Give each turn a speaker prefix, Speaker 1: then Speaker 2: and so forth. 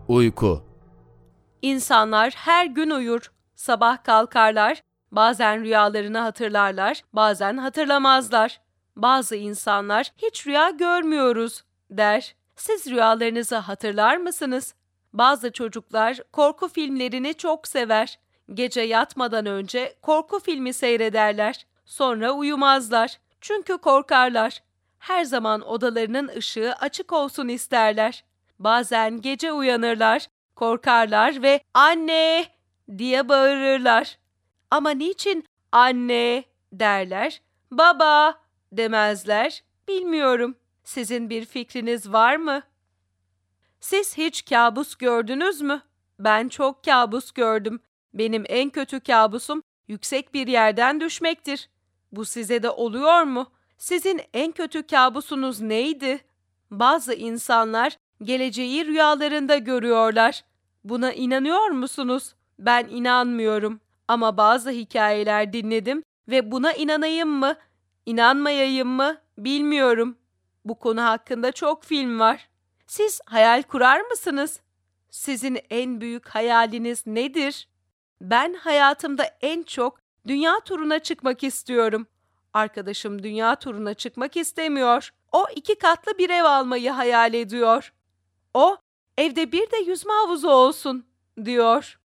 Speaker 1: Uyku.
Speaker 2: İnsanlar her gün uyur. Sabah kalkarlar, bazen rüyalarını hatırlarlar, bazen hatırlamazlar. Bazı insanlar hiç rüya görmüyoruz der. Siz rüyalarınızı hatırlar mısınız? Bazı çocuklar korku filmlerini çok sever. Gece yatmadan önce korku filmi seyrederler. Sonra uyumazlar. Çünkü korkarlar. Her zaman odalarının ışığı açık olsun isterler. Bazen gece uyanırlar, korkarlar ve "Anne!" diye bağırırlar. Ama niçin "anne" derler, "baba" demezler? Bilmiyorum. Sizin bir fikriniz var mı? Siz hiç kabus gördünüz mü? Ben çok kabus gördüm. Benim en kötü kabusum yüksek bir yerden düşmektir. Bu size de oluyor mu? Sizin en kötü kabusunuz neydi? Bazı insanlar geleceği rüyalarında görüyorlar. Buna inanıyor musunuz? Ben inanmıyorum. Ama bazı hikayeler dinledim ve buna inanayım mı, inanmayayım mı bilmiyorum. Bu konu hakkında çok film var. Siz hayal kurar mısınız? Sizin en büyük hayaliniz nedir? Ben hayatımda en çok dünya turuna çıkmak istiyorum. Arkadaşım dünya turuna çıkmak istemiyor. O 2 katlı bir ev almayı hayal ediyor. O, evde bir de yüzme havuzu olsun, diyor.